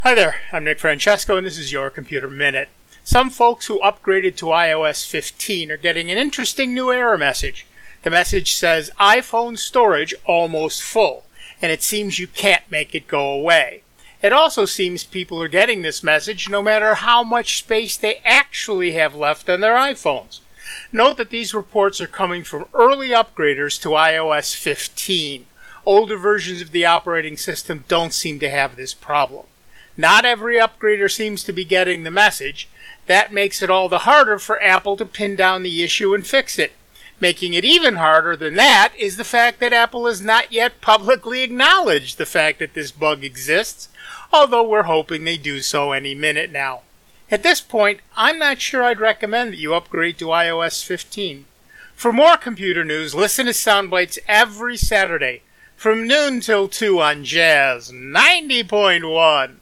Hi there, I'm Nick Francesco and this is your Computer Minute. Some folks who upgraded to iOS 15 are getting an interesting new error message. The message says iPhone storage almost full, and it seems you can't make it go away. It also seems people are getting this message no matter how much space they actually have left on their iPhones. Note that these reports are coming from early upgraders to iOS 15. Older versions of the operating system don't seem to have this problem. Not every upgrader seems to be getting the message. That makes it all the harder for Apple to pin down the issue and fix it. Making it even harder than that is the fact that Apple has not yet publicly acknowledged the fact that this bug exists, although we're hoping they do so any minute now. At this point, I'm not sure I'd recommend that you upgrade to iOS 15. For more computer news, listen to Soundbites every Saturday from noon till 2 on Jazz 90.1.